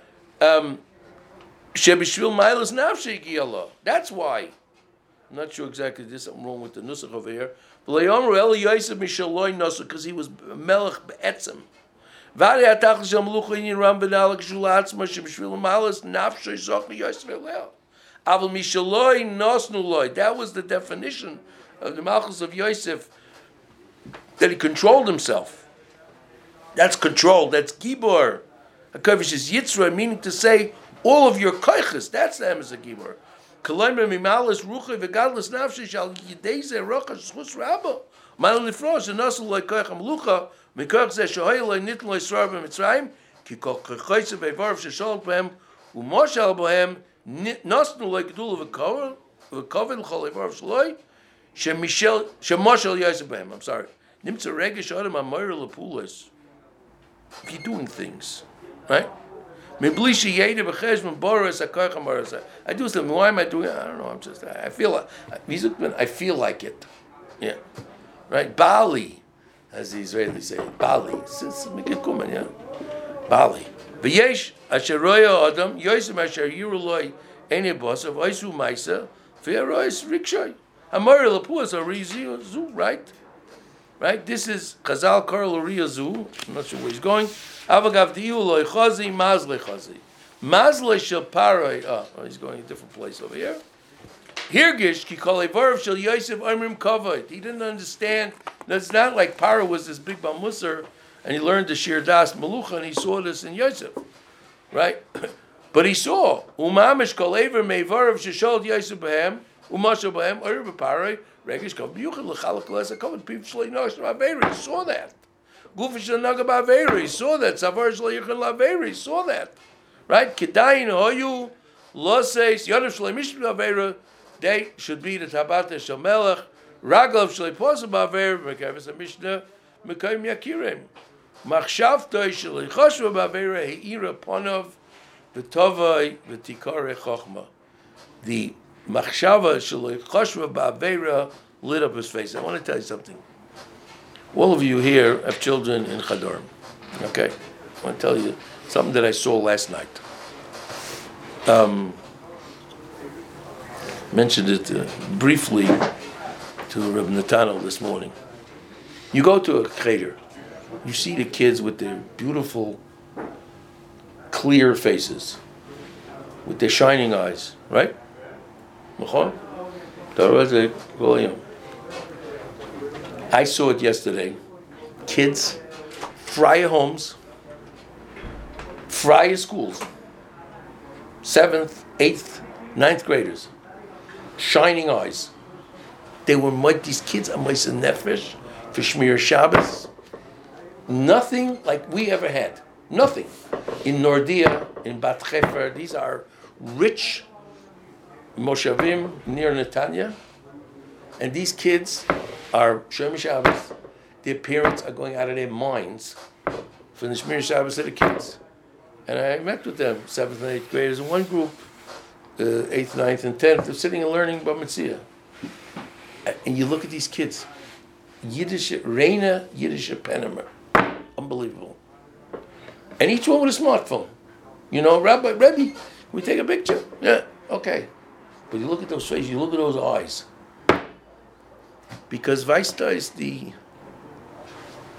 um she b'shvil mailas nafshe yigil. That's why. I'm not sure exactly. There's something wrong with the nusach over here. V'lo yomru el Yosef mishaloi nosu because he was melech be'etzem. Vali atach shel melucha in Yeram ben Alek shulatzma shebishvil malas nafshay zochli Yosef elel. Aval mishaloi nosnu loy. That was the definition of the malchus of Yosef, that he controlled himself. That's control. That's gibor. Hakavish is yitzra, meaning to say all of your koiches. That's the emes of gibor. Kalayim mimalas ruchay v'gadlas nafshay shal yideize rochash schus rabba. Mal nifrosh enosu loy koich melucha. Mikach ze shohay lo nitn lo yisrael b'Mitzrayim ki kol kochayse bevarv sheshol b'hem u'moshal b'hem nosnu lo gedul v'kovel v'kovel l'chol bevarv shloi shemishel shemoshal Yosef b'hem. I'm sorry. Nimtza regesh adam amoyer lepulos. If you're doing things, right? Mibli sheyeda b'cheshbon boros hakoich hamoros. I do something. Why am I doing it? I don't know. I'm just. I feel like. I feel like it. Yeah. Right. Bali. As the Israelis say, Bali. It's Mikikuman, yeah. Bali. V'yesh asher roya adam Yosef asher yiruloi ene bosav oisu maisa v'yarois rikshay. Amar lepuas arizu zu, right? Right? This is Chazal Karl Uriya zu. I'm not sure where he's going. Avagav diu loy chazi mazle chazi. Mazle shel paroi. Oh, he's going a different place over here. Hirgish ki kol evarv shel Yosef omrim kavod. He didn't understand. It's not like Paro was this big Bamusar and he learned the Shir Das Melucha and he saw this in Yosef, right? But he saw Umamish kol ever mevarv sheshol Yosef b'hem umasha b'hem or b'paroi regish kol b'yuchad l'chalak l'esa kavod piv shloi nosh l'averi. He saw that. Gufish l'naga b'averi. He saw that. Savar shloi yuchad l'averi. He saw that, right? Kedayin hoyu lo seis yodav shloi mish l'averi. They should be the Tabata Shel Melech. Raglav Shloi Posa Ba'aver Mekavis HaMishnah Mekayim Yakirim. Machshavtoi Shloi Choshva Ba'aver He'ira Ponov V'tovoi V'tikare Chochma. The Machshava Shloi Choshva Ba'aver lit up his face. I want to tell you something. All of you here have children in Chadorim. Okay? I want to tell you something that I saw last night. Um... Mentioned it uh, briefly to Reb Netanel this morning. You go to a cheder, you see the kids with their beautiful, clear faces, with their shining eyes, right? I saw it yesterday. Kids, Friar homes, Friar schools, seventh, eighth, ninth graders. Shining eyes. They were like these kids on Moshe Nefesh for Shmir Shabbos. Nothing like we ever had. Nothing. In Nordia, in Bat Hefer, these are rich moshavim near Netanya. And these kids are Shmir Shabbos. Their parents are going out of their minds for the Shmir Shabbos of the kids. And I met with them, seventh and eighth graders, in one group. Uh, eighth, ninth, and tenth, they're sitting and learning Bamitzia. And you look at these kids, Yiddish, Reina, Yiddish, Penemer, unbelievable. And each one with a smartphone. You know, Rabbi, Rebbe, we take a picture. Yeah, okay. But you look at those faces, you look at those eyes. Because Vaista is the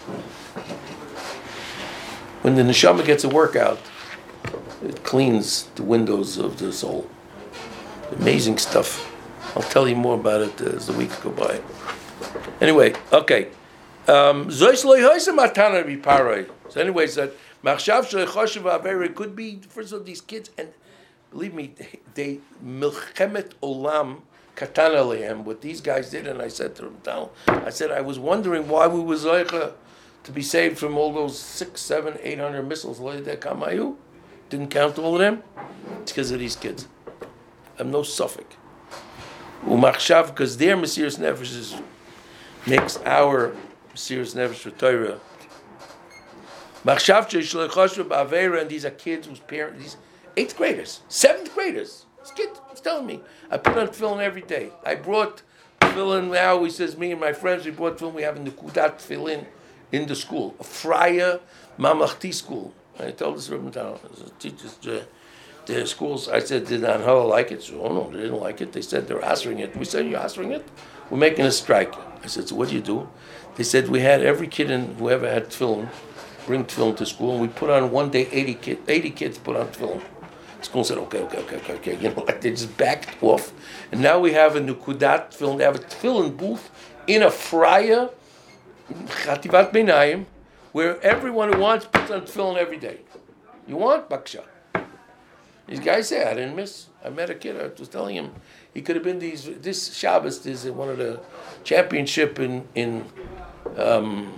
When the neshama gets a workout, it cleans the windows of the soul. Amazing stuff. I'll tell you more about it as the weeks go by. Anyway, okay. Um, so anyways, that it could be, first of all, these kids, and believe me, they milchemet olam katan alehem, what these guys did, and I said to them down, I said, I was wondering why we were zoicha to be saved from all those six, seven, eight hundred missiles. Didn't count all of them. It's because of these kids. I'm no suffix. Umachshav, because their Mesiras Nefesh is, makes our Mesiras Nefesh for Torah. Machshav she'ishlochoshu ba'avera, and these are kids whose parents, these eighth graders, seventh graders. This kid is telling me, I put on tefillin every day. I brought tefillin now, he says, me and my friends, we brought tefillin, we have a Nekudat tefillin in the school, a Freya Mamlachti school. I told this Rebbe Town, teachers, uh, the schools, I said, did Anhala like it? So, oh no, they didn't like it. They said they're answering it. We said, you're answering it? We're making a strike. I said, so what do you do? They said, we had every kid in, whoever had tefillin, bring tefillin to school, and we put on one day, eighty, kid, eighty kids put on tefillin. The school said, okay, okay, okay, okay, okay. You know, like they just backed off. And now we have a Nukudat tefillin. They have a tefillin booth in a Freya, Chativat Beinayim, where everyone who wants puts on tefillin every day. You want? Baksha. These guys say, I didn't miss. I met a kid, I was telling him, he could have been these, this Shabbos is one of the championship in, in um,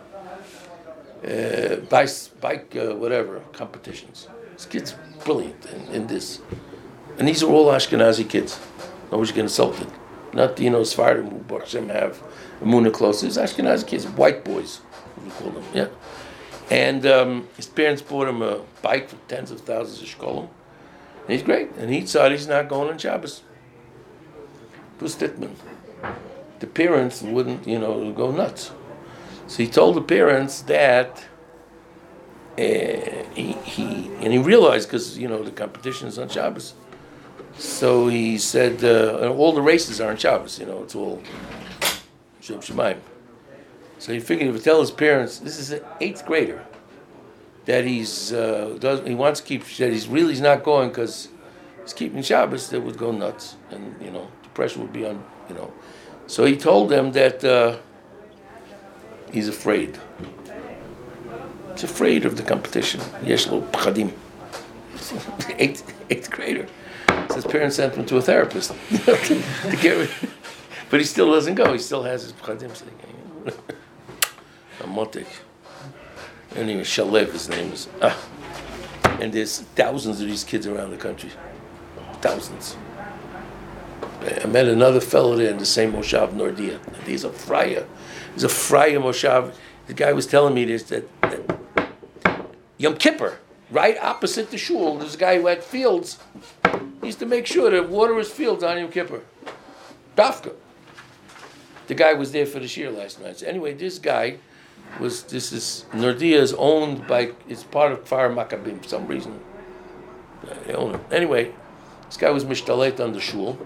uh, bike, bike uh, whatever, competitions. This kid's brilliant in, in this. And these are all Ashkenazi kids. Nobody's getting insulted. Not, you know, Sfardim who Baruch Hashem have Emunah close. These Ashkenazi kids, white boys, we call them, yeah. And um, his parents bought him a bike for tens of thousands of shkolim. And he's great. And he decided he's not going on Shabbos. To Stitman. The parents wouldn't, you know, go nuts. So he told the parents that uh, he, he, and he realized, because, you know, the competition is on Shabbos. So he said, uh, all the races are on Shabbos, you know, it's all Shem Shemaim. So he figured he would tell his parents, this is an eighth grader, that he's uh, does he wants to keep, that he's really he's not going because he's keeping Shabbos, they would go nuts, and you know the pressure would be on, you know. So he told them that uh, he's afraid. He's afraid of the competition. Yeshlo Pchadim. Eighth eighth grader. So his parents sent him to a therapist to get rid. But he still doesn't go. He still has his Pchadim thing. A motik. Anyway, Shalev, his name is. Ah. And there's thousands of these kids around the country. Thousands. I met another fellow there in the same Moshav Nordia. He's a Freya. He's a Freya Moshav. The guy was telling me this, that, that Yom Kippur, right opposite the shul, there's a guy who had fields. He used to make sure to water his fields on Yom Kippur. Dafka. The guy was there for the shir last night. So anyway, this guy was, this is, Nordia is owned by, it's part of Kfar Maccabim for some reason. They own it. Anyway, this guy was mishtalet on the shul.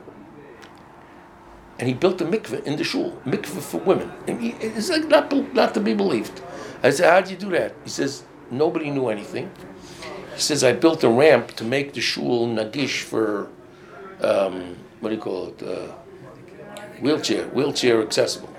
And he built a mikveh in the shul, mikveh for women. And he, it's like not, not to be believed. I said, how did you do that? He says, nobody knew anything. He says, I built a ramp to make the shul nagish for, um, what do you call it, uh, wheelchair, wheelchair accessible.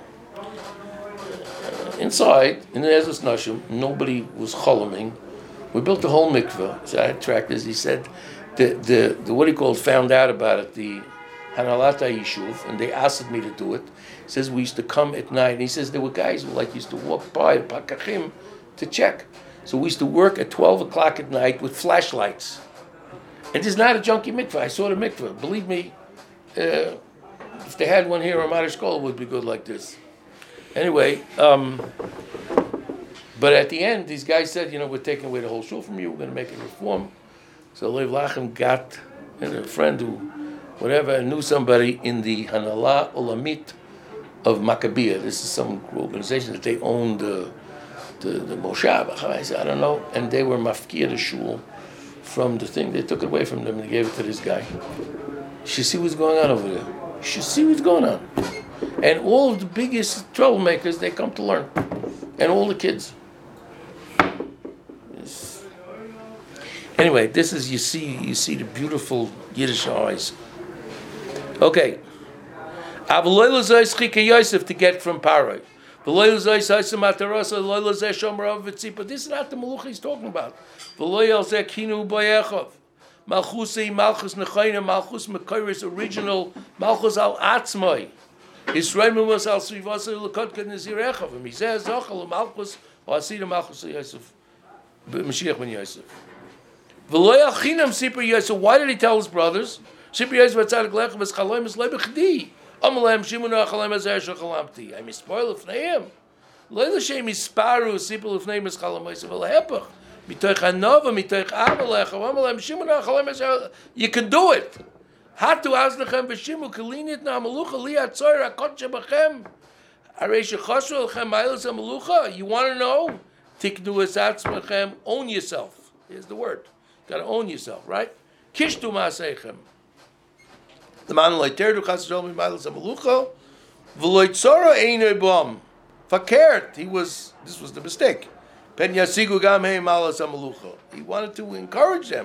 Uh, inside, in the Ezras Nashim, nobody was cholaming. We built the whole mikveh. So I had tractors. He said, the, the, the what he called, found out about it, the Hanalata Yishuv, and they asked me to do it. He says, we used to come at night, and he says, there were guys who like used to walk by, pakachim, to check. So we used to work at twelve o'clock at night with flashlights. And it's not a junky mikveh. I saw the mikveh. Believe me, uh, if they had one here, a Madish School would be good like this. Anyway, um, but at the end, these guys said, you know, we're taking away the whole shul from you, we're going to make it reform. So Lev Lachem got, and a friend who, whatever, knew somebody in the Hanala Olamit of Maccabea. This is some organization that they owned the, the, the Moshav. I said, I don't know. And they were mafkia the shul from the thing. They took it away from them and they gave it to this guy. You should see what's going on over there. You should see what's going on. And all of the biggest troublemakers, they come to learn. and all the kids. It's, anyway, this is you see you see the beautiful Yiddish eyes. Okay. Yosef to get from Paroi. But this is not the Melucha he's talking about. Malchus Malchus Nechayna Malchus Mekayris original Malchus al Atzmai. Israel was al Srivasa Lekotka Nezirechav. He says Zachal Malchus or Asida Malchus Yosef Mashiach ben Yosef. V'lo Yachinam Sipur Yosef. Why did he tell his brothers? Sipur Yosef Vatzadik Lechem is Chaloim is Lebechdi. Amalem Shimon Chaloim is Eresha Chalamti. I mean, spoil of Neim. Lo L'Shem Isparu Sipur of Neim is Chaloim Yosef V'lehepach. You can do it. Hatu aznachem b'shimu kalinit na malucha liatzor hakot shebachem. Arei shechosru lechem ma'ilus hamalucha. You want to know? Tiknu es atzmachem. Own yourself. Here's the word. You got to own yourself, right? Kishtu ma'aseichem. The man loiterdu chassidol ma'ilus hamalucha. V'loitzora einoi bom. Fakert. He was. This was the mistake. He wanted to encourage them.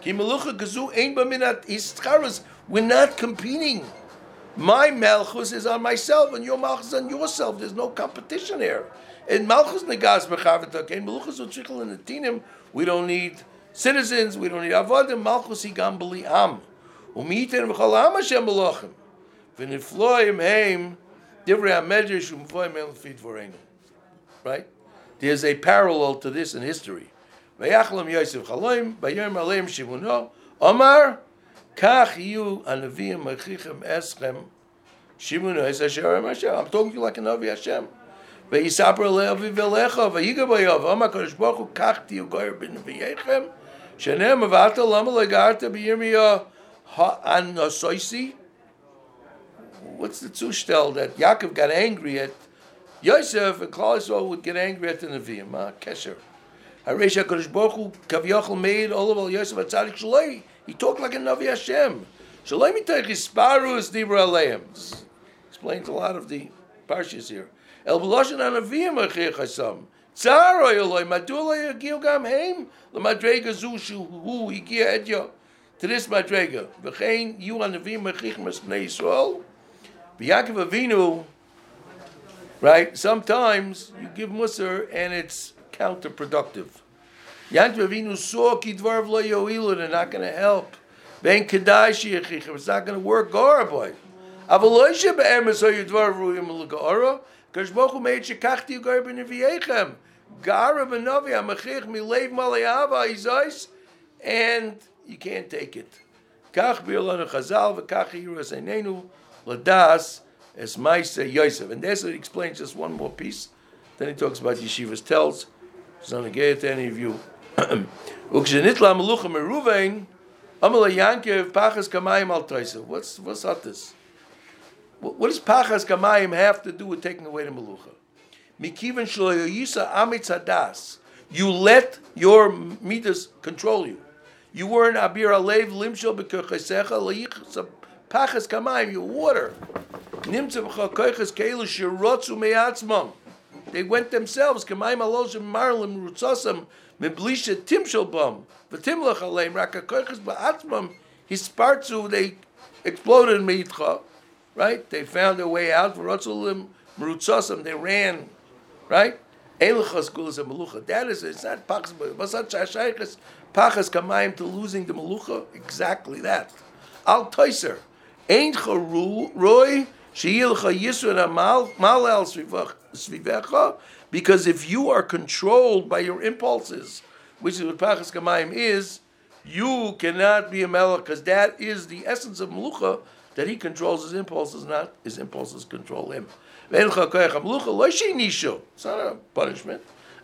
We're not competing. My Malchus is on myself, and your Malchus is on yourself. There's no competition here. And Malchus negas mechavetak, and Malchus utrichel in the tinim. We don't need citizens. We don't need avodim. Malchus higam b'li am. U'miiten v'chol am Hashem b'lochem. V'nifloim heim divrei hamedrash u'mvoim el feed voreinu. Right. There's a parallel to this in history. Vayachlam Yosef Chaloim, Vayom Aleim Shimuno, Omar, Kach Yu Anavim Mechichem Eschem, Shimuno Es Hashem Hashem. I'm talking to you like a Navi Hashem. Vayisapra Le'avi Velecha, Vayiga Bayov, Omar Kodesh Baruch Hu, Kach Tiyu Goyer Ben Vayechem, Shenem Avata Lama Legarta B'Yirmiyah Ha'an Nosoisi. What's the zushtel that Yaakov got angry at Yosef and Klal Yisrael would get angry at the Nevi'im, ah, Kesher. Haresh HaKadosh Baruch Hu, Kaviyachal made all of all Yosef HaTzadik Shaloi. He talked like a Navi Hashem. Shaloi mitayich Yisparu es Dibra Aleim. This explains a lot of the parshas here. El B'loshen HaNavi'im Achich Hasam. Tzaro Yoloi, Madu Lo Yagiu Gam Heim, L'madrega Zu Shu Hu Yigia Edyo. To this madrega. V'chein Yu HaNavi'im Achich Masnei Yisrael. V'Yaakov Avinu. Right? Sometimes you give Musar and it's counterproductive. Yaakov Avinu saw Kidvar Lo Yoilu, they're not going to help. Ben Kedai Shiachichem, it's not going to work. Gora boy. Avaloisha be'emes ho Yidvar Ruyim L'Gora, Kadosh Baruch Hu made Shekachti Ugar B'Nevi'echem. Gara B'Navi HaMachich Mileiv Malayava Izais, and you can't take it. Kach B'Yolanu Chazal V'Kach Yiras Einenu L'Das as Maisa Yosef. And that's it explains just one more piece. Then he talks about Yeshivas tells. It's not to to any of you. What's what's up this? What does Pachas Kamayim have to do with taking away the Melucha? Mikivan shlo yoyisa amitz hadas. You let your midas control you. You weren't abir alev limshol b'kochesecha layichas Pachas Kamayim, your water. They went themselves. Kamayim aloshim marlim rutzasam meblisha timshalbam v'timlach aleim rakakoiches ba'atzmam hispartzu. They exploded meitcha, right? They found their way out. V'rotzulim merutzasam. They ran, right? Elachas gulas melucha. That is, it's not pachas. Masat shashayches pachas kamayim to losing the melucha. Exactly that. Al toiser ain't charu roy. Because if you are controlled by your impulses, which is what Pachas Kamayim is, you cannot be a melech, because that is the essence of Melucha, that he controls his impulses, not his impulses control him. It's not a punishment.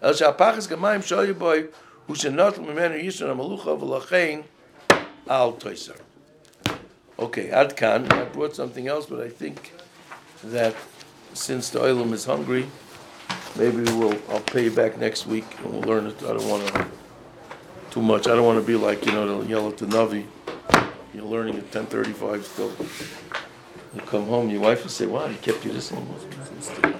Okay, Adkan. I brought something else, but I think that since the Olam is hungry, maybe we'll I'll pay you back next week and we'll learn it. I don't want to too much. I don't want to be like, you know, they'll yell at the Navi. You're learning at ten thirty-five still. You come home, your wife will say, wow, he kept you this long.